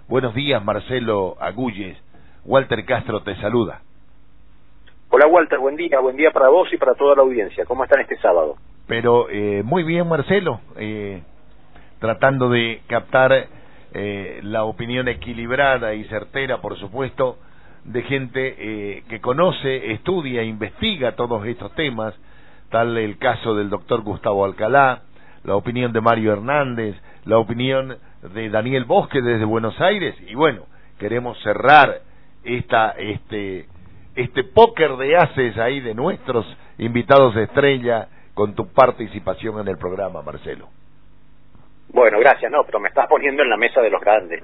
Buenos días, Marcelo Agulles. Walter Castro te saluda. Hola Walter, buen día para vos y para toda la audiencia. ¿Cómo están este sábado? Pero muy bien, Marcelo, tratando de captar la opinión equilibrada y certera, por supuesto, de gente que conoce, estudia, investiga todos estos temas, tal el caso del doctor Gustavo Alcalá, la opinión de Mario Hernández, la opinión de Daniel Bosque desde Buenos Aires, y bueno, queremos cerrar este póker de haces ahí de nuestros invitados de estrella con tu participación en el programa, Marcelo. Bueno, gracias, pero me estás poniendo en la mesa de los grandes,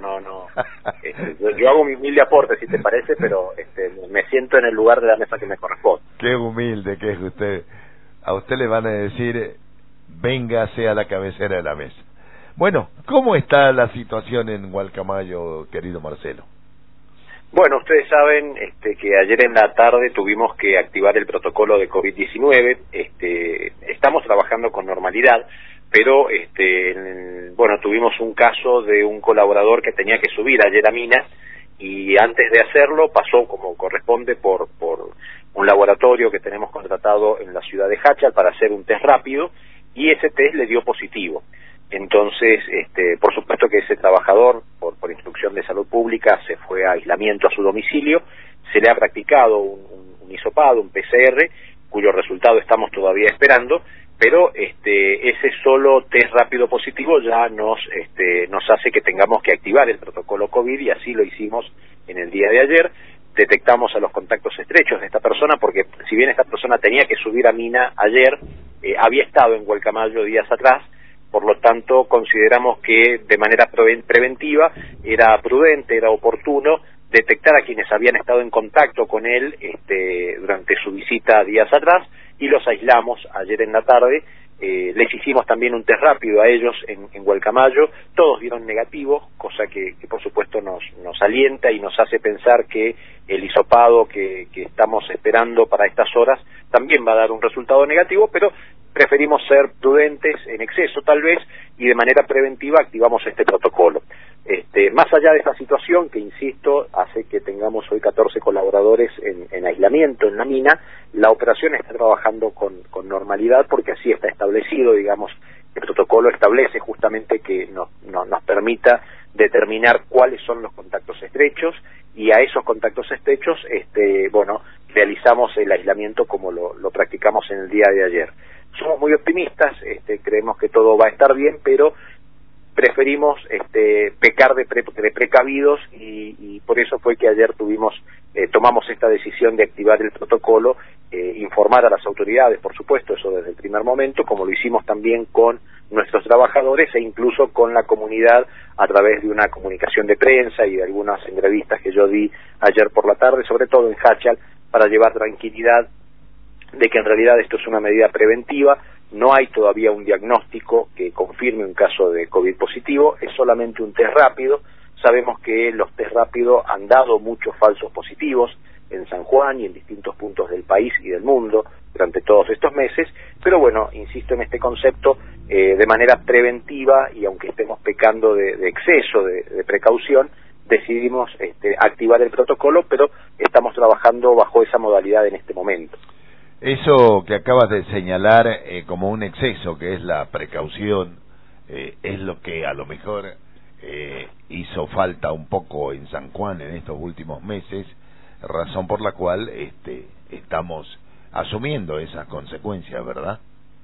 yo hago mi humilde aporte, si te parece, pero me siento en el lugar de la mesa que me corresponde. Qué humilde que es usted. A usted le van a decir, véngase a la cabecera de la mesa. Bueno, ¿cómo está la situación en Gualcamayo, querido Marcelo? Bueno, ustedes saben que ayer en la tarde tuvimos que activar el protocolo de COVID-19. Estamos trabajando con normalidad, pero tuvimos un caso de un colaborador que tenía que subir ayer a Minas y antes de hacerlo pasó como corresponde por un laboratorio que tenemos contratado en la ciudad de Hachal para hacer un test rápido y ese test le dio positivo. Entonces, por supuesto que ese trabajador, por instrucción de salud pública, se fue a aislamiento a su domicilio, se le ha practicado un hisopado, un PCR, cuyo resultado estamos todavía esperando, pero ese solo test rápido positivo ya nos hace que tengamos que activar el protocolo COVID y así lo hicimos en el día de ayer. Detectamos a los contactos estrechos de esta persona porque si bien esta persona tenía que subir a Mina ayer, había estado en Gualcamayo días atrás. Por lo tanto, consideramos que de manera preventiva era prudente, era oportuno detectar a quienes habían estado en contacto con él durante su visita días atrás y los aislamos ayer en la tarde. Les hicimos también un test rápido a ellos en Gualcamayo, todos dieron negativo, cosa que por supuesto nos alienta y nos hace pensar que el hisopado que estamos esperando para estas horas también va a dar un resultado negativo, pero preferimos ser prudentes en exceso tal vez y de manera preventiva activamos este protocolo. Más allá de esta situación que, insisto, hace que tengamos hoy 14 colaboradores en aislamiento en la mina, la operación está trabajando con normalidad porque así está establecido, digamos, el protocolo establece justamente que nos permita determinar cuáles son los contactos estrechos y a esos contactos estrechos, realizamos el aislamiento como lo practicamos en el día de ayer. Somos muy optimistas, creemos que todo va a estar bien, pero preferimos pecar de precavidos y por eso fue que ayer tomamos esta decisión de activar el protocolo, informar a las autoridades, por supuesto, eso desde el primer momento, como lo hicimos también con nuestros trabajadores e incluso con la comunidad a través de una comunicación de prensa y de algunas entrevistas que yo di ayer por la tarde, sobre todo en Hachal, para llevar tranquilidad de que en realidad esto es una medida preventiva. No hay todavía un diagnóstico que confirme un caso de COVID positivo, es solamente un test rápido. Sabemos que los test rápidos han dado muchos falsos positivos en San Juan y en distintos puntos del país y del mundo durante todos estos meses, pero bueno, insisto en este concepto, de manera preventiva y aunque estemos pecando de exceso de precaución, decidimos activar el protocolo, pero estamos trabajando bajo esa modalidad en este momento. Eso que acabas de señalar como un exceso, que es la precaución, es lo que a lo mejor hizo falta un poco en San Juan en estos últimos meses, razón por la cual estamos asumiendo esas consecuencias, ¿verdad?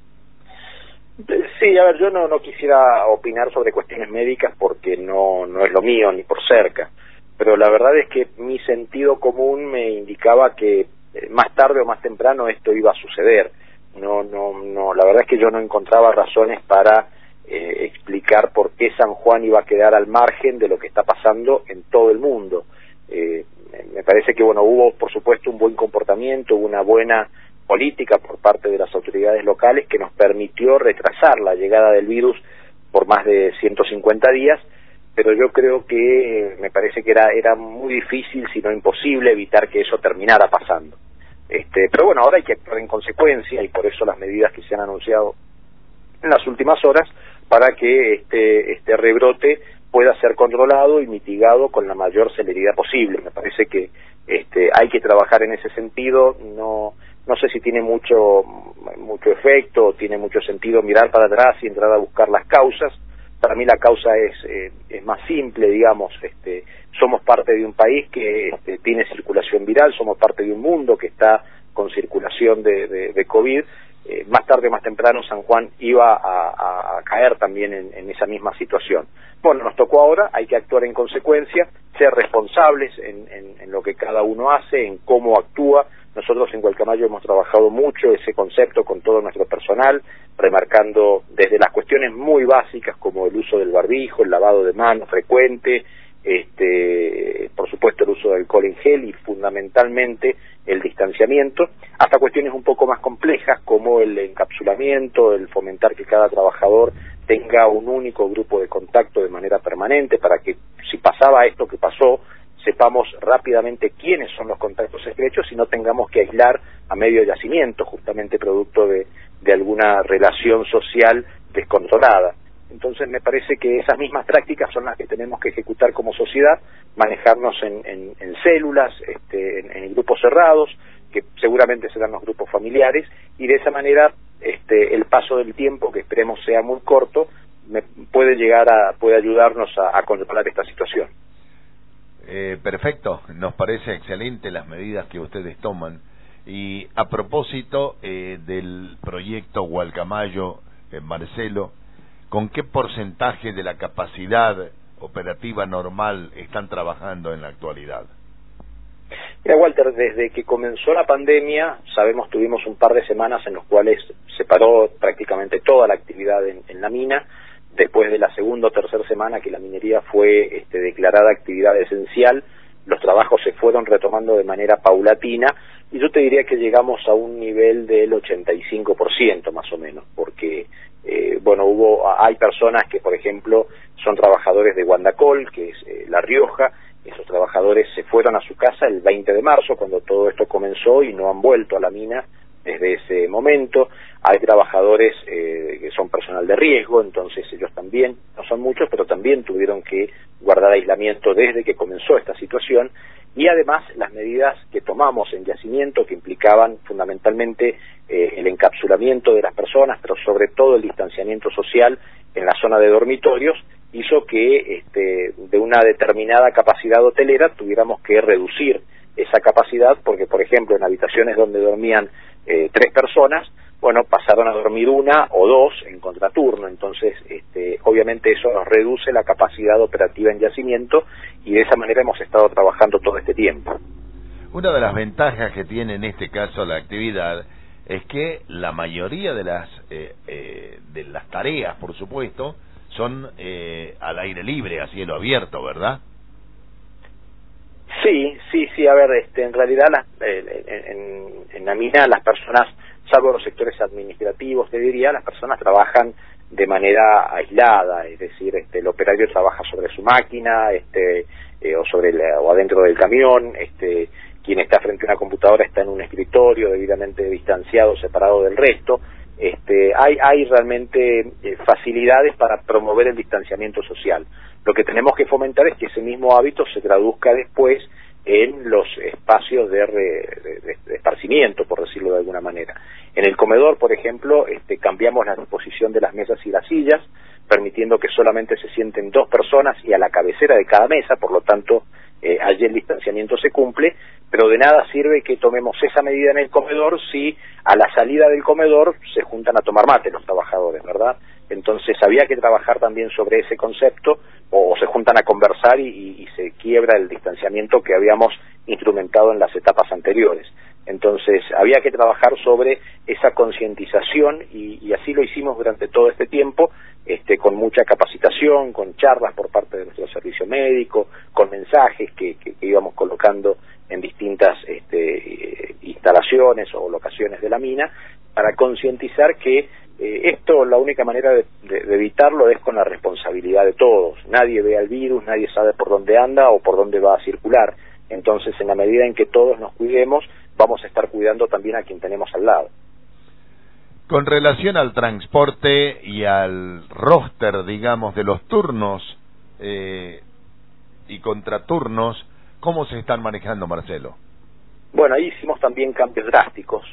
Sí, a ver, yo no quisiera opinar sobre cuestiones médicas porque no es lo mío ni por cerca, pero la verdad es que mi sentido común me indicaba que más tarde o más temprano esto iba a suceder. La verdad es que yo no encontraba razones para explicar por qué San Juan iba a quedar al margen de lo que está pasando en todo el mundo. Me parece que hubo por supuesto un buen comportamiento, una buena política por parte de las autoridades locales que nos permitió retrasar la llegada del virus por más de 150 días, pero yo creo que me parece que era muy difícil, si no imposible, evitar que eso terminara pasando. Pero bueno, ahora hay que actuar en consecuencia y por eso las medidas que se han anunciado en las últimas horas para que este rebrote pueda ser controlado y mitigado con la mayor celeridad posible. Me parece que hay que trabajar en ese sentido. No sé si tiene mucho efecto o tiene mucho sentido mirar para atrás y entrar a buscar las causas. Para mí la causa es más simple, digamos. Somos parte de un país que tiene circulación viral, somos parte de un mundo que está con circulación de COVID. Más tarde o más temprano San Juan iba a caer también en esa misma situación. Bueno, nos tocó ahora, hay que actuar en consecuencia, ser responsables en lo que cada uno hace, en cómo actúa. Nosotros en Gualcamayo hemos trabajado mucho ese concepto con todo nuestro personal, remarcando desde las cuestiones muy básicas como el uso del barbijo, el lavado de manos frecuente, por supuesto el uso de alcohol en gel y fundamentalmente el distanciamiento, hasta cuestiones un poco más complejas como el encapsulamiento, el fomentar que cada trabajador tenga un único grupo de contacto de manera permanente para que si pasaba esto que pasó, sepamos rápidamente quiénes son los contactos estrechos y no tengamos que aislar a medio yacimiento, justamente producto de alguna relación social descontrolada. Entonces me parece que esas mismas prácticas son las que tenemos que ejecutar como sociedad, manejarnos en células, en grupos cerrados, que seguramente serán los grupos familiares, y de esa manera el paso del tiempo, que esperemos sea muy corto, puede ayudarnos a controlar esta situación. Perfecto, nos parece excelente las medidas que ustedes toman. Y a propósito del proyecto Gualcamayo, Marcelo, ¿con qué porcentaje de la capacidad operativa normal están trabajando en la actualidad? Mira, Walter, desde que comenzó la pandemia, tuvimos un par de semanas en los cuales se paró prácticamente toda la actividad en la mina. Después de la segunda o tercera semana que la minería fue declarada actividad esencial, los trabajos se fueron retomando de manera paulatina y yo te diría que llegamos a un nivel del 85% más o menos, porque hay personas que, por ejemplo, son trabajadores de Guandacol, que es La Rioja. Esos trabajadores se fueron a su casa el 20 de marzo, cuando todo esto comenzó, y no han vuelto a la mina desde ese momento. Hay trabajadores que son personal de riesgo, entonces ellos también, no son muchos, pero también tuvieron que guardar aislamiento desde que comenzó esta situación. Y además las medidas que tomamos en yacimiento, que implicaban fundamentalmente el encapsulamiento de las personas, pero sobre todo el distanciamiento social en la zona de dormitorios, hizo que de una determinada capacidad hotelera tuviéramos que reducir esa capacidad, porque por ejemplo en habitaciones donde dormían 3 personas, pasaron a dormir 1 o 2 en contraturno. Entonces obviamente eso nos reduce la capacidad operativa en yacimiento, y de esa manera hemos estado trabajando todo este tiempo. Una de las ventajas que tiene en este caso la actividad es que la mayoría de las tareas, por supuesto, son al aire libre, a cielo abierto, ¿verdad? Sí, a ver, en realidad en la mina las personas, salvo los sectores administrativos, te diría, las personas trabajan de manera aislada, es decir, el operario trabaja sobre su máquina, o adentro del camión, quien está frente a una computadora está en un escritorio debidamente distanciado, separado del resto. Hay realmente facilidades para promover el distanciamiento social. Lo que tenemos que fomentar es que ese mismo hábito se traduzca después en los espacios de esparcimiento, por decirlo de alguna manera. En el comedor, por ejemplo, cambiamos la disposición de las mesas y las sillas, permitiendo que solamente se sienten 2 personas y a la cabecera de cada mesa, por lo tanto, allí el distanciamiento se cumple, pero de nada sirve que tomemos esa medida en el comedor si a la salida del comedor se juntan a tomar mate los trabajadores, ¿verdad? Entonces había que trabajar también sobre ese concepto, o se juntan a conversar y se quiebra el distanciamiento que habíamos instrumentado en las etapas anteriores. Entonces había que trabajar sobre esa concientización y así lo hicimos durante todo este tiempo, con mucha capacitación, con charlas por parte de nuestro servicio médico, con mensajes que íbamos colocando en distintas instalaciones o locaciones de la mina, para concientizar que esto, la única manera de evitarlo es con la responsabilidad de todos. Nadie ve al virus, nadie sabe por dónde anda o por dónde va a circular. Entonces, en la medida en que todos nos cuidemos, vamos a estar cuidando también a quien tenemos al lado. Con relación al transporte y al roster, digamos, de los turnos y contraturnos, ¿cómo se están manejando, Marcelo? Bueno, ahí hicimos también cambios drásticos.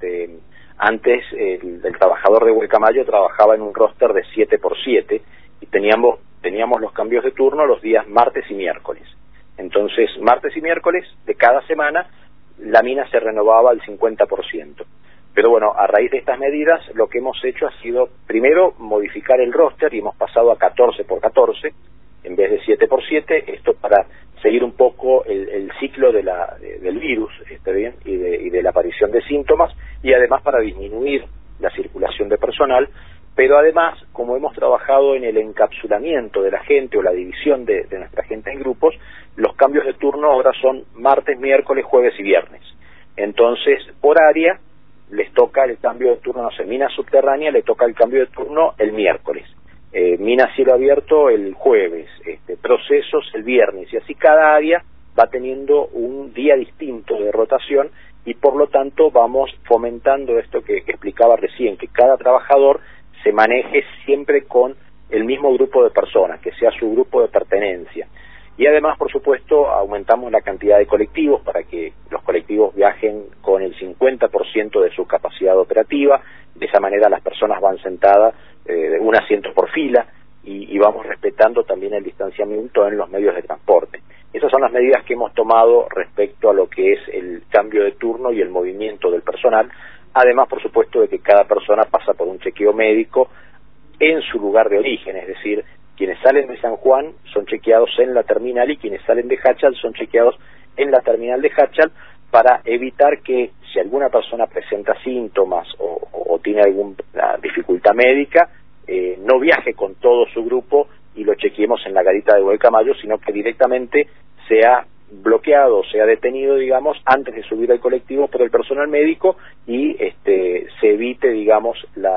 Antes el trabajador de Huelcamayo trabajaba en un roster de 7x7 y teníamos los cambios de turno los días martes y miércoles. Entonces, martes y miércoles de cada semana la mina se renovaba al 50%. Pero bueno, a raíz de estas medidas lo que hemos hecho ha sido primero modificar el roster y hemos pasado a 14x14 en vez de 7x7, esto para seguir un poco el ciclo del virus, bien, y de la aparición de síntomas, y además para disminuir la circulación de personal, pero además, como hemos trabajado en el encapsulamiento de la gente o la división de nuestra gente en grupos, los cambios de turno ahora son martes, miércoles, jueves y viernes. Entonces, por área, les toca el cambio de turno, no sé, mina subterránea le toca el cambio de turno el miércoles. Mina cielo abierto el jueves, procesos el viernes, y así cada área va teniendo un día distinto de rotación y por lo tanto vamos fomentando esto que explicaba recién, que cada trabajador se maneje siempre con el mismo grupo de personas, que sea su grupo de pertenencia. Y además, por supuesto, aumentamos la cantidad de colectivos para que los colectivos viajen con el 50% de su capacidad operativa. De esa manera las personas van sentadas un asiento por fila y vamos respetando también el distanciamiento en los medios de transporte. Esas son las medidas que hemos tomado respecto a lo que es el cambio de turno y el movimiento del personal. Además, por supuesto, de que cada persona pasa por un chequeo médico en su lugar de origen, es decir, quienes salen de San Juan son chequeados en la terminal y quienes salen de Hachal son chequeados en la terminal de Hachal para evitar que si alguna persona presenta síntomas o tiene alguna dificultad médica, no viaje con todo su grupo y lo chequeemos en la garita de Huelcamayo, sino que directamente sea bloqueado, sea detenido, digamos, antes de subir al colectivo por el personal médico y se evite, digamos,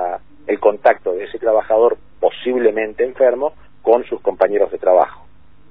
el contacto de ese trabajador posiblemente enfermo con sus compañeros de trabajo.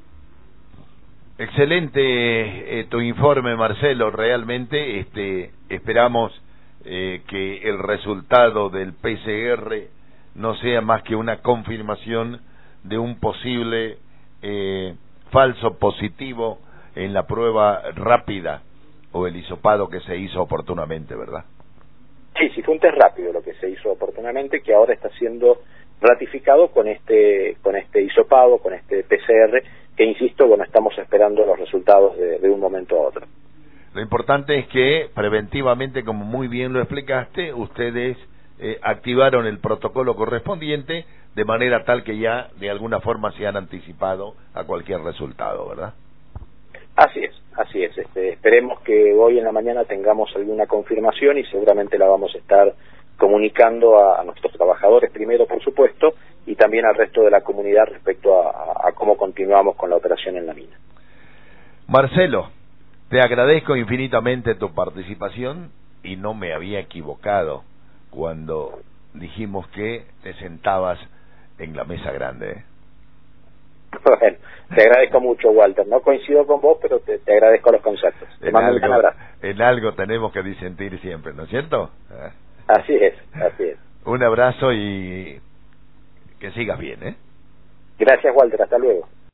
Excelente tu informe, Marcelo. Realmente esperamos que el resultado del PCR no sea más que una confirmación de un posible falso positivo en la prueba rápida o el hisopado que se hizo oportunamente, ¿verdad? Sí, fue un test rápido lo que se hizo oportunamente, que ahora está siendo ratificado con este hisopado, con este PCR, que insisto, bueno, estamos esperando los resultados de un momento a otro. Lo importante es que preventivamente, como muy bien lo explicaste, ustedes activaron el protocolo correspondiente de manera tal que ya de alguna forma se han anticipado a cualquier resultado, ¿verdad? Así es. Esperemos que hoy en la mañana tengamos alguna confirmación y seguramente la vamos a estar comunicando a nuestros trabajadores primero, por supuesto, y también al resto de la comunidad respecto a cómo continuamos con la operación en la mina. Marcelo, te agradezco infinitamente tu participación y no me había equivocado cuando dijimos que te sentabas en la mesa grande. Bueno, te agradezco mucho, Walter. No coincido con vos, pero te agradezco los conceptos. Te mando un gran abrazo. En algo tenemos que disentir siempre, ¿no es cierto? Así es. Un abrazo y que sigas bien, ¿eh? Gracias, Walter. Hasta luego.